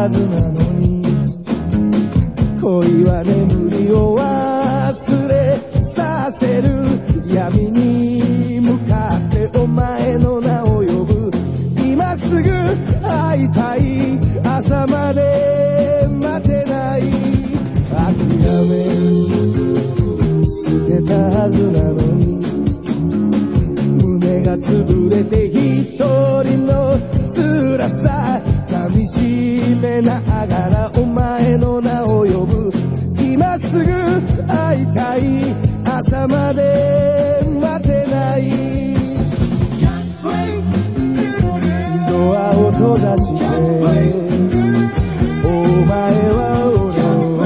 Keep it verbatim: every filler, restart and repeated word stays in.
はずなのに、恋は眠りを忘れさせる。闇に向かってお前の名を呼ぶ。今すぐ会いたい、朝まで待てない。諦め捨てたはずなのに、胸が潰れて一人の辛さ噛みしめながらお前の名を呼ぶ。今すぐ会いたい、朝まで